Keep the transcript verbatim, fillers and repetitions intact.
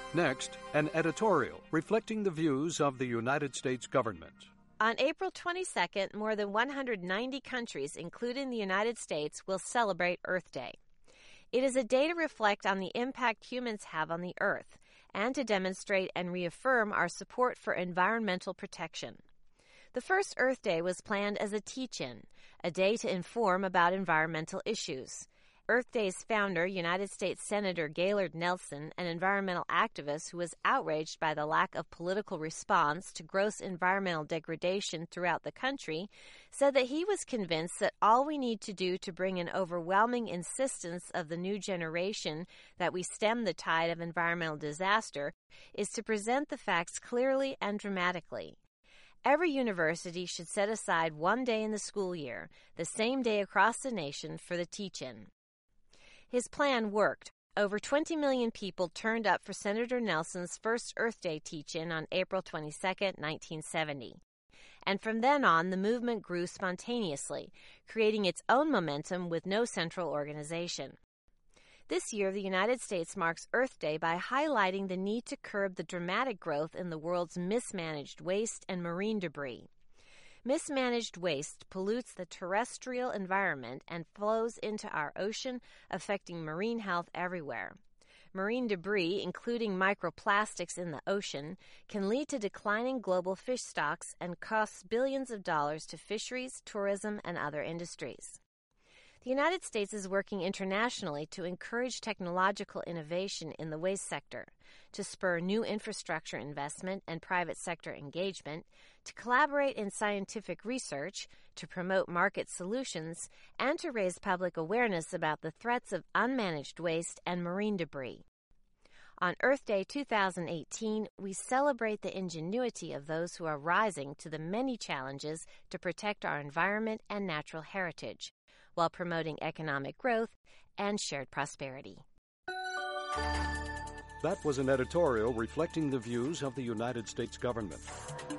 Next, an editorial reflecting the views of the United States government. On April twenty-second, more than one hundred ninety countries, including the United States, will celebrate Earth Day. It is a day to reflect on the impact humans have on the Earth and to demonstrate and reaffirm our support for environmental protection. The first Earth Day was planned as a teach-in, a day to inform about environmental issues. Earth Day's founder, United States Senator Gaylord Nelson, an environmental activist who was outraged by the lack of political response to gross environmental degradation throughout the country, said that he was convinced that all we need to do to bring an overwhelming insistence of the new generation that we stem the tide of environmental disaster is to present the facts clearly and dramatically. Every university should set aside one day in the school year, the same day across the nation, for the teach-in. His plan worked. Over twenty million people turned up for Senator Nelson's first Earth Day teach-in on April twenty-second, nineteen seventy. And from then on, the movement grew spontaneously, creating its own momentum with no central organization. This year, the United States marks Earth Day by highlighting the need to curb the dramatic growth in the world's mismanaged waste and marine debris. Mismanaged waste pollutes the terrestrial environment and flows into our ocean, affecting marine health everywhere. Marine debris, including microplastics in the ocean, can lead to declining global fish stocks and cost billions of dollars to fisheries, tourism, and other industries. The United States is working internationally to encourage technological innovation in the waste sector, to spur new infrastructure investment and private sector engagement, to collaborate in scientific research, to promote market solutions, and to raise public awareness about the threats of unmanaged waste and marine debris. On Earth Day two thousand eighteen, we celebrate the ingenuity of those who are rising to the many challenges to protect our environment and natural heritage, while promoting economic growth and shared prosperity. That was an editorial reflecting the views of the United States government.